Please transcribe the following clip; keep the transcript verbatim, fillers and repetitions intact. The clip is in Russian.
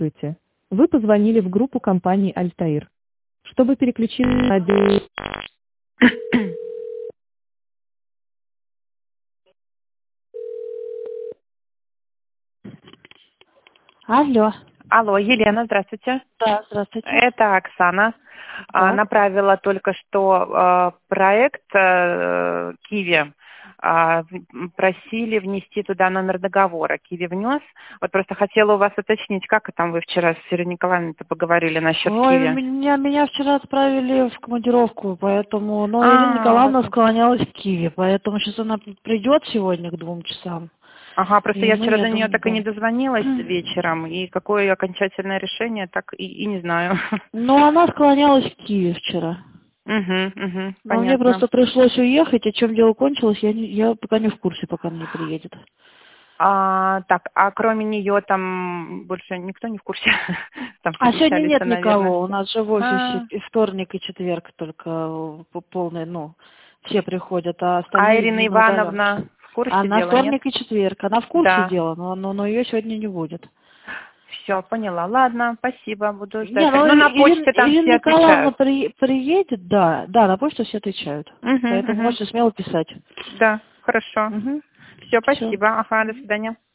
Здравствуйте. Вы позвонили в группу компании «Альтаир». Чтобы переключить на отдел... Алло. Алло, Елена, здравствуйте. Да, здравствуйте. Это Оксана. А, Так. направила только что а, проект а, Киви. А, в- просили внести туда номер договора. Киви внес. Вот просто хотела у вас уточнить, как там вы вчера с Ириной Николаевной-то поговорили насчет Ой, Киви. меня, меня вчера отправили в командировку, поэтому... Но Ирина А, Николаевна вот. склонялась к Киеве, поэтому сейчас она придет сегодня к двум часам. Ага, просто И я мы, вчера я до нее думаю, так и не да. дозвонилась вечером, и какое окончательное решение, так и, и не знаю. Но она склонялась к Киеве вчера. Угу, угу, Но мне понятно. просто пришлось уехать, о чем дело кончилось, я, не, я пока не в курсе, пока она не приедет. А, так, а кроме нее там больше никто не в курсе? Там А сегодня совещались, нет наверное. никого, у нас же в А, офисе и вторник, и четверг только э, полный, ну, все приходят, а а остальные Ирина дни на удаленке. Ивановна в курсе Она дела, нет? вторник и четверг, она в курсе Да. дела, но, но, но ее сегодня не будет. Все, поняла. Ладно, спасибо, буду ждать. Не, Так, ну ну, на Ирина, почте там Ирина все Николаевна отвечают. при, приедет, да, да, на почту все отвечают. Угу, Поэтому угу. можете смело писать. Да, хорошо. Угу. Все, Все. спасибо. Ага, до свидания.